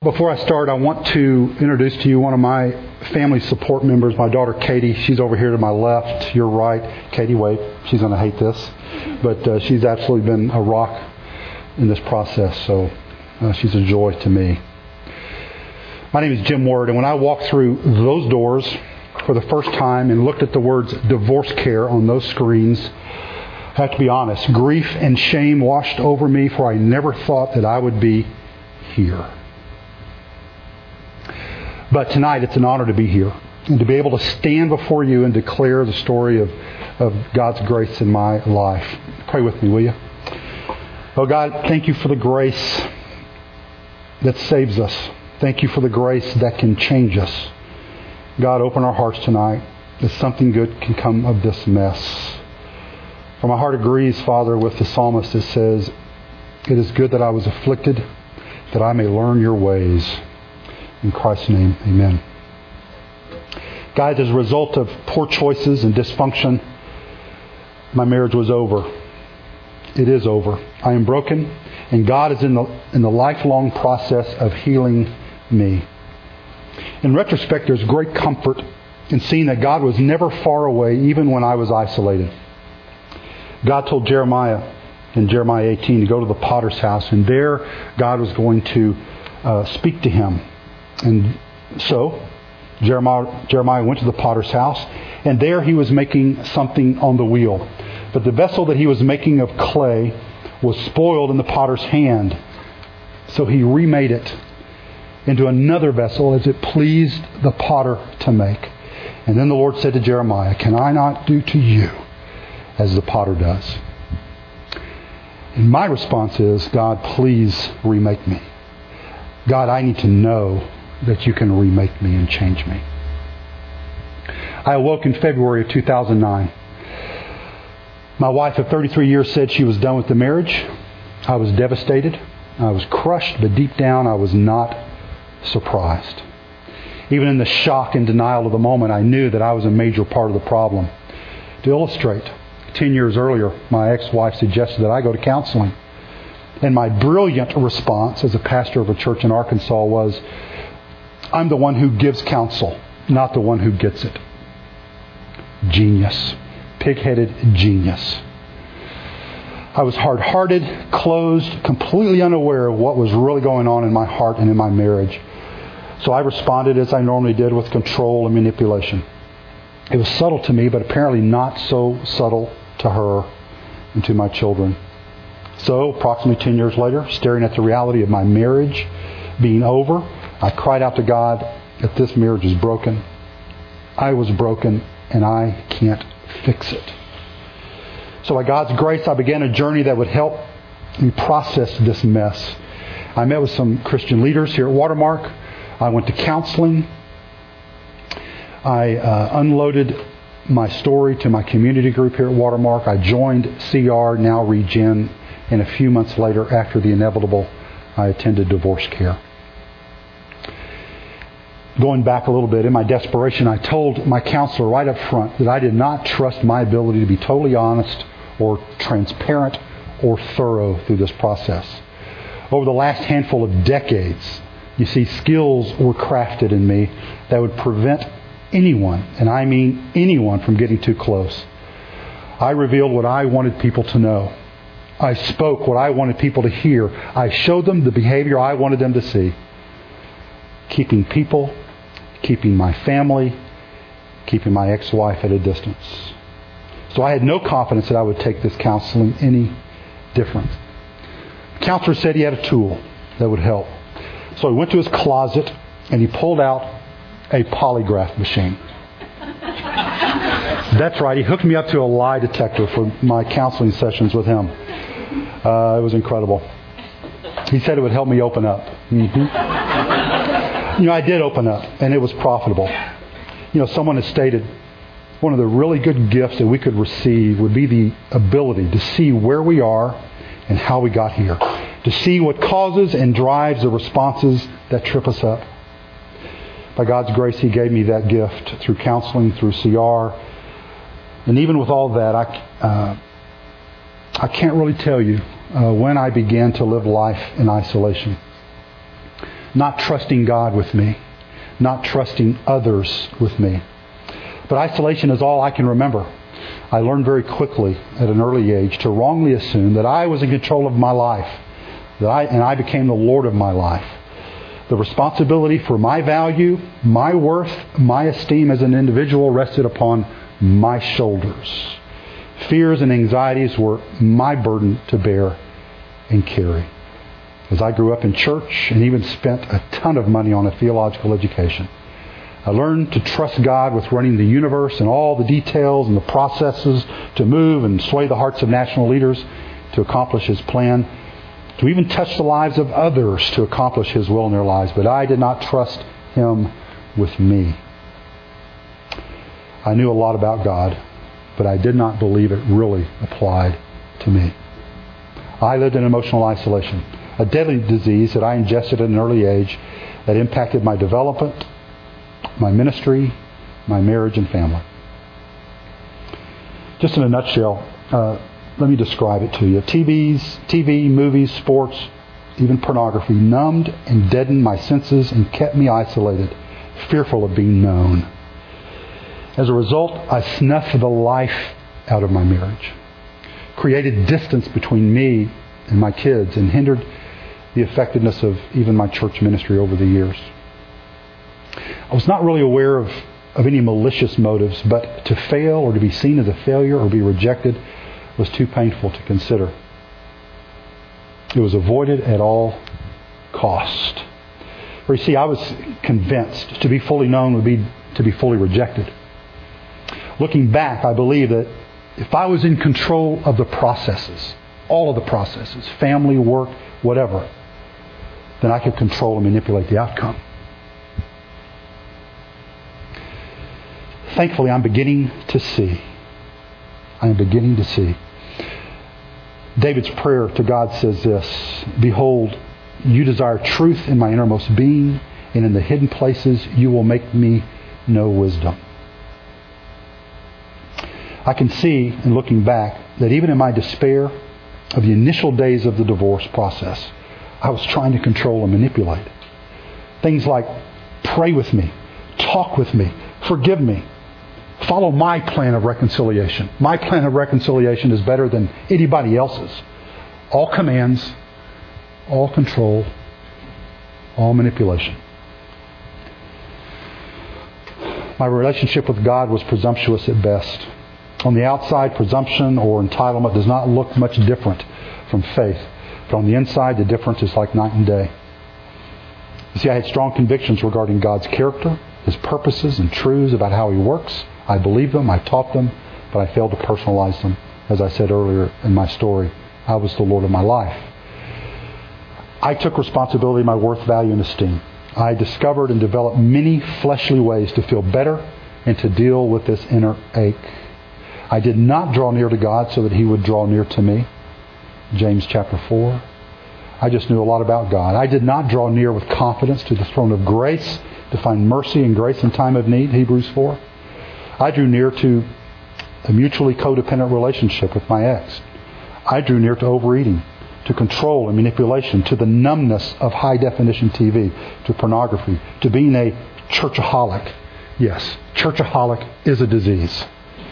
Before I start, I want to introduce to you one of my family support members, my daughter Katie. She's over here to my left, your right. Katie, wait. She's going to hate this. But she's absolutely been a rock in this process, so she's a joy to me. My name is Jim Ward, and when I walked through those doors for the first time and looked at the words divorce care on those screens, I have to be honest, grief and shame washed over me, for I never thought that I would be here. But tonight it's an honor to be here and to be able to stand before you and declare the story of God's grace in my life. Pray with me, will you? Oh God, thank you for the grace that saves us. Thank you for the grace that can change us. God, open our hearts tonight that something good can come of this mess. For my heart agrees, Father, with the psalmist that says, "It is good that I was afflicted, that I may learn your ways." In Christ's name, amen. Guys, as a result of poor choices and dysfunction, my marriage was over. It is over. I am broken, and God is in the lifelong process of healing me. In retrospect, there's great comfort in seeing that God was never far away, even when I was isolated. God told Jeremiah in Jeremiah 18 to go to the potter's house, and there God was going to speak to him. And so, Jeremiah went to the potter's house, and there he was making something on the wheel. But the vessel that he was making of clay was spoiled in the potter's hand. So he remade it into another vessel as it pleased the potter to make. And then the Lord said to Jeremiah, "Can I not do to you as the potter does?" And my response is, "God, please remake me. God, I need to know that you can remake me and change me." I awoke in February of 2009. My wife of 33 years said she was done with the marriage. I was devastated. I was crushed, but deep down I was not surprised. Even in the shock and denial of the moment, I knew that I was a major part of the problem. To illustrate, 10 years earlier, my ex-wife suggested that I go to counseling. And my brilliant response as a pastor of a church in Arkansas was, "I'm the one who gives counsel, not the one who gets it." Genius. Pig-headed genius. I was hard-hearted, closed, completely unaware of what was really going on in my heart and in my marriage. So I responded as I normally did, with control and manipulation. It was subtle to me, but apparently not so subtle to her and to my children. So, approximately 10 years later, staring at the reality of my marriage being over, I cried out to God that this marriage is broken. I was broken, and I can't fix it. So by God's grace, I began a journey that would help me process this mess. I met with some Christian leaders here at Watermark. I went to counseling. I unloaded my story to my community group here at Watermark. I joined CR, now Regen, and a few months later, after the inevitable, I attended divorce care. Going back a little bit, in my desperation, I told my counselor right up front that I did not trust my ability to be totally honest or transparent or thorough through this process. Over the last handful of decades, you see, skills were crafted in me that would prevent anyone, and I mean anyone, from getting too close. I revealed what I wanted people to know. I spoke what I wanted people to hear. I showed them the behavior I wanted them to see. Keeping people, keeping my family, keeping my ex-wife at a distance. So I had no confidence that I would take this counseling any different. The counselor said he had a tool that would help. So he went to his closet and he pulled out a polygraph machine. That's right, he hooked me up to a lie detector for my counseling sessions with him. It was incredible. He said it would help me open up. I did open up, and it was profitable. Someone has stated one of the really good gifts that we could receive would be the ability to see where we are and how we got here. To see what causes and drives the responses that trip us up. By God's grace, He gave me that gift through counseling, through CR. And even with all that, I can't really tell you when I began to live life in isolation. not trusting God with me, not trusting others with me. But isolation is all I can remember. I learned very quickly at an early age to wrongly assume that I was in control of my life, and I became the Lord of my life. The responsibility for my value, my worth, my esteem as an individual rested upon my shoulders. Fears and anxieties were my burden to bear and carry. As I grew up in church and even spent a ton of money on a theological education, I learned to trust God with running the universe and all the details and the processes to move and sway the hearts of national leaders to accomplish His plan, to even touch the lives of others to accomplish His will in their lives. But I did not trust Him with me. I knew a lot about God, but I did not believe it really applied to me. I lived in emotional isolation, a deadly disease that I ingested at an early age that impacted my development, my ministry, my marriage and family. Just in a nutshell, let me describe it to you. TV, movies, sports, even pornography numbed and deadened my senses and kept me isolated, fearful of being known. As a result, I snuffed the life out of my marriage, created distance between me and my kids, and hindered the effectiveness of even my church ministry over the years. I was not really aware of any malicious motives, but to fail or to be seen as a failure or be rejected was too painful to consider. It was avoided at all cost. For you see, I was convinced to be fully known would be to be fully rejected. Looking back, I believe that if I was in control of the processes, all of the processes, family, work, whatever, then I could control and manipulate the outcome. Thankfully, I'm beginning to see. David's prayer to God says this: "Behold, you desire truth in my innermost being, and in the hidden places you will make me know wisdom." I can see, in looking back, that even in my despair of the initial days of the divorce process, I was trying to control and manipulate. Things like, pray with me, talk with me, forgive me, follow my plan of reconciliation. My plan of reconciliation is better than anybody else's. All commands, all control, all manipulation. My relationship with God was presumptuous at best. On the outside, presumption or entitlement does not look much different from faith. But on the inside, the difference is like night and day. You see, I had strong convictions regarding God's character, His purposes and truths about how He works. I believed them, I taught them, but I failed to personalize them. As I said earlier in my story, I was the Lord of my life. I took responsibility of my worth, value, and esteem. I discovered and developed many fleshly ways to feel better and to deal with this inner ache. I did not draw near to God so that He would draw near to me. James chapter 4. I just knew a lot about God. I did not draw near with confidence to the throne of grace to find mercy and grace in time of need. Hebrews 4. I drew near to a mutually codependent relationship with my ex. I drew near to overeating, to control and manipulation, to the numbness of high-definition TV, to pornography, to being a churchaholic. Yes, churchaholic is a disease.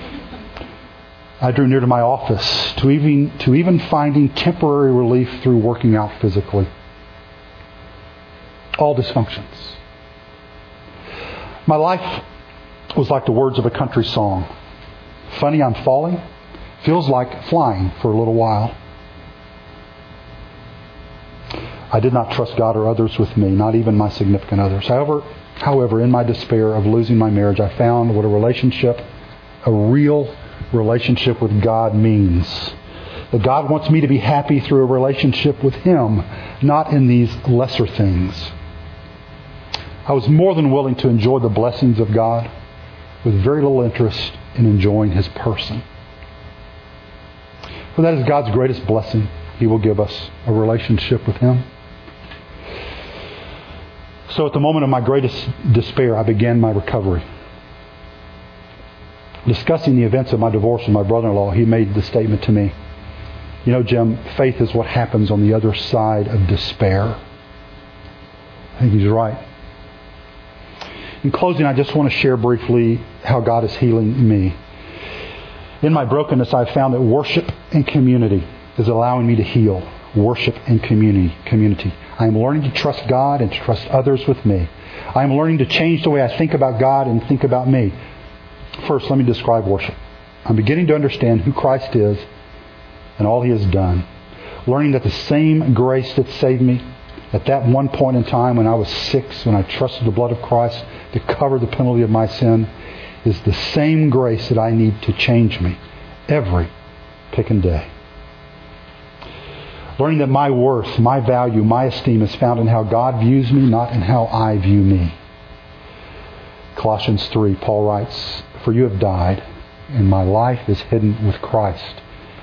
I drew near to my office, to even finding temporary relief through working out physically. All dysfunctions. My life was like the words of a country song. Funny, I'm falling. Feels like flying for a little while. I did not trust God or others with me, not even my significant others. However, in my despair of losing my marriage, I found what a real relationship with God means. That God wants me to be happy through a relationship with Him, not in these lesser things. I was more than willing to enjoy the blessings of God with very little interest in enjoying His person. For that is God's greatest blessing. He will give us a relationship with Him. So at the moment of my greatest despair, I began my recovery. Discussing the events of my divorce with my brother-in-law, he made the statement to me, "You know, Jim, faith is what happens on the other side of despair." I think he's right. In closing, I just want to share briefly how God is healing me. In my brokenness, I've found that worship and community is allowing me to heal. Worship and community. I am learning to trust God and to trust others with me. I am learning to change the way I think about God and think about me. First, let me describe worship. I'm beginning to understand who Christ is and all He has done. Learning that the same grace that saved me at that one point in time when I was 6, when I trusted the blood of Christ to cover the penalty of my sin, is the same grace that I need to change me every picking day. Learning that my worth, my value, my esteem is found in how God views me, not in how I view me. Colossians 3, Paul writes, "For you have died, and my life is hidden with Christ."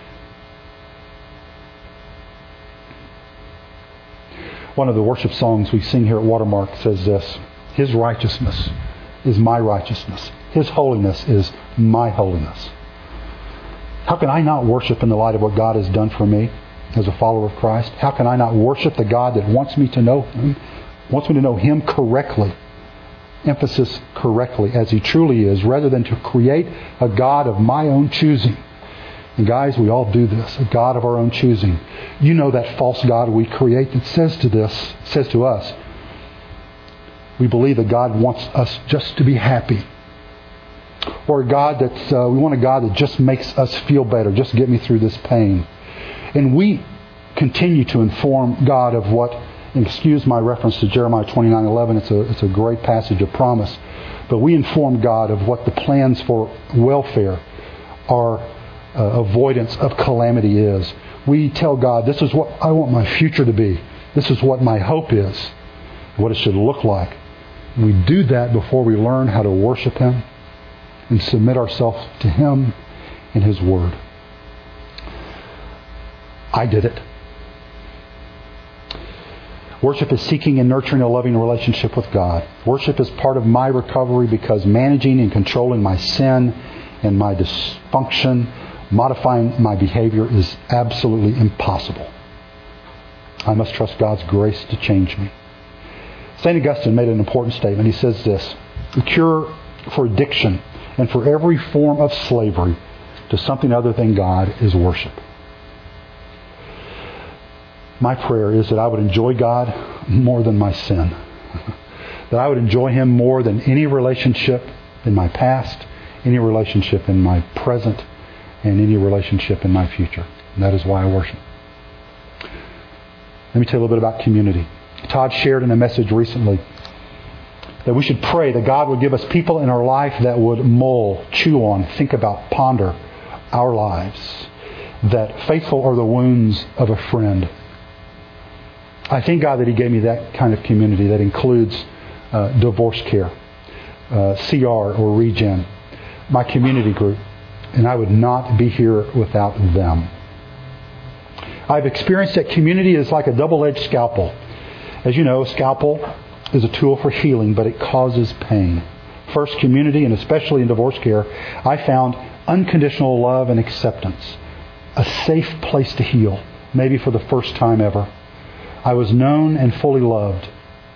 One of the worship songs we sing here at Watermark says this: His righteousness is my righteousness. His holiness is my holiness. How can I not worship in the light of what God has done for me as a follower of Christ? How can I not worship the God that wants me to know Him, wants me to know Him correctly, emphasis correctly, as He truly is, rather than to create a God of my own choosing? And guys, we all do this, a God of our own choosing. You know that false God we create that says to us, we believe that God wants us just to be happy. Or we want a God that just makes us feel better, just get me through this pain. And we continue to inform God of what, and excuse my reference to Jeremiah 29:11, it's a great passage of promise, but we inform God of what the plans for welfare are. Avoidance of calamity is. We tell God, this is what I want my future to be. This is what my hope is. What it should look like. We do that before we learn how to worship Him and submit ourselves to Him and His Word. I did it. Worship is seeking and nurturing a loving relationship with God. Worship is part of my recovery because managing and controlling my sin and my dysfunction, modifying my behavior, is absolutely impossible. I must trust God's grace to change me. St. Augustine made an important statement. He says this: the cure for addiction and for every form of slavery to something other than God is worship. My prayer is that I would enjoy God more than my sin. That I would enjoy Him more than any relationship in my past, any relationship in my present, and any relationship in my future. And that is why I worship. Let me tell you a little bit about community. Todd shared in a message recently that we should pray that God would give us people in our life that would mull, chew on, think about, ponder our lives. That faithful are the wounds of a friend. I thank God that He gave me that kind of community that includes divorce care, CR or Regen, my community group. And I would not be here without them. I've experienced that community is like a double-edged scalpel. As you know, a scalpel is a tool for healing, but it causes pain. First, community, and especially in divorce care, I found unconditional love and acceptance. A safe place to heal, maybe for the first time ever. I was known and fully loved.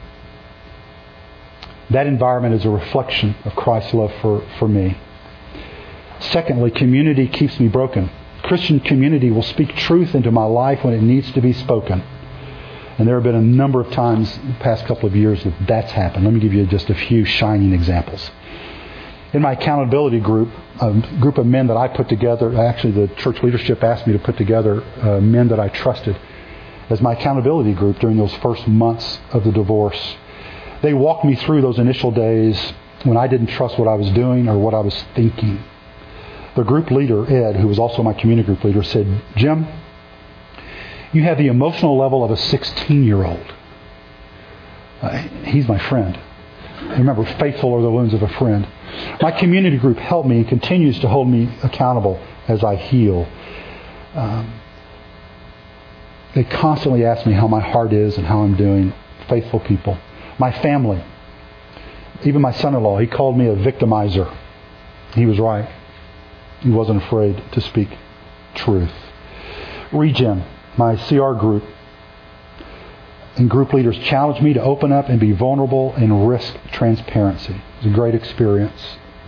That environment is a reflection of Christ's love for me. Secondly, community keeps me broken. Christian community will speak truth into my life when it needs to be spoken. And there have been a number of times in the past couple of years that that's happened. Let me give you just a few shining examples. In my accountability group, a group of men that I put together, actually the church leadership asked me to put together men that I trusted as my accountability group during those first months of the divorce. They walked me through those initial days when I didn't trust what I was doing or what I was thinking. The group leader, Ed, who was also my community group leader, said, "Jim, you have the emotional level of a 16-year-old. He's my friend. Remember, faithful are the wounds of a friend. My community group helped me and continues to hold me accountable as I heal. They constantly ask me how my heart is and how I'm doing. Faithful people. My family, even my son-in-law, he called me a victimizer. He was right. He wasn't afraid to speak truth. Regen, my CR group. and group leaders challenged me to open up and be vulnerable and risk transparency. It was a great experience.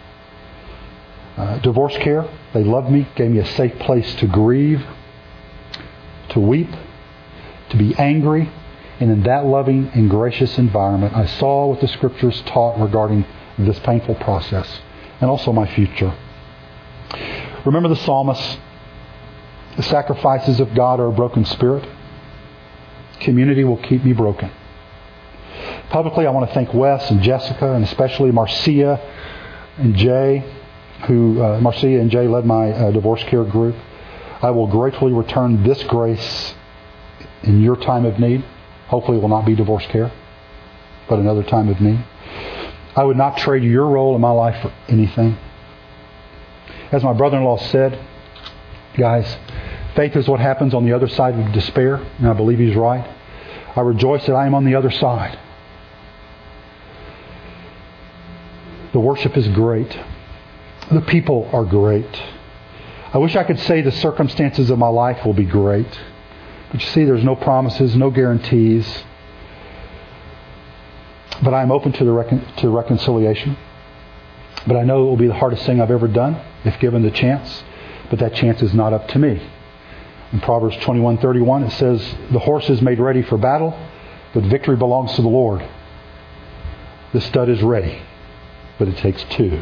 Divorce care, they loved me, gave me a safe place to grieve, to weep, to be angry. And in that loving and gracious environment, I saw what the Scriptures taught regarding this painful process and also my future. Remember the psalmist, the sacrifices of God are a broken spirit. Community will keep me broken. Publicly, I want to thank Wes and Jessica and especially Marcia and Jay, Marcia and Jay led my divorce care group. I will gratefully return this grace in your time of need. Hopefully it will not be divorce care, but another time of need. I would not trade your role in my life for anything. As my brother-in-law said, guys, faith is what happens on the other side of despair, and I believe he's right. I rejoice that I am on the other side. The worship is great. The people are great. I wish I could say the circumstances of my life will be great. But you see, there's no promises, no guarantees. But I'm open to reconciliation. But I know it will be the hardest thing I've ever done, if given the chance. But that chance is not up to me. In Proverbs 21:31, it says, "The horse is made ready for battle, but victory belongs to the Lord. The stud is ready, but it takes two."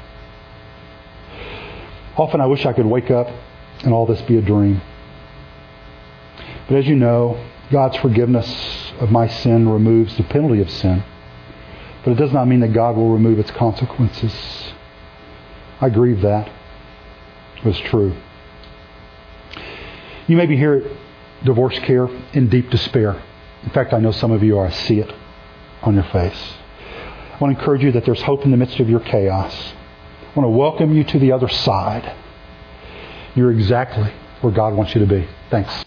Often I wish I could wake up and all this be a dream. But as you know, God's forgiveness of my sin removes the penalty of sin. But it does not mean that God will remove its consequences. I grieve that. It was true. You may be here at divorce care in deep despair. In fact, I know some of you are. I see it on your face. I want to encourage you that there's hope in the midst of your chaos. I want to welcome you to the other side. You're exactly where God wants you to be. Thanks.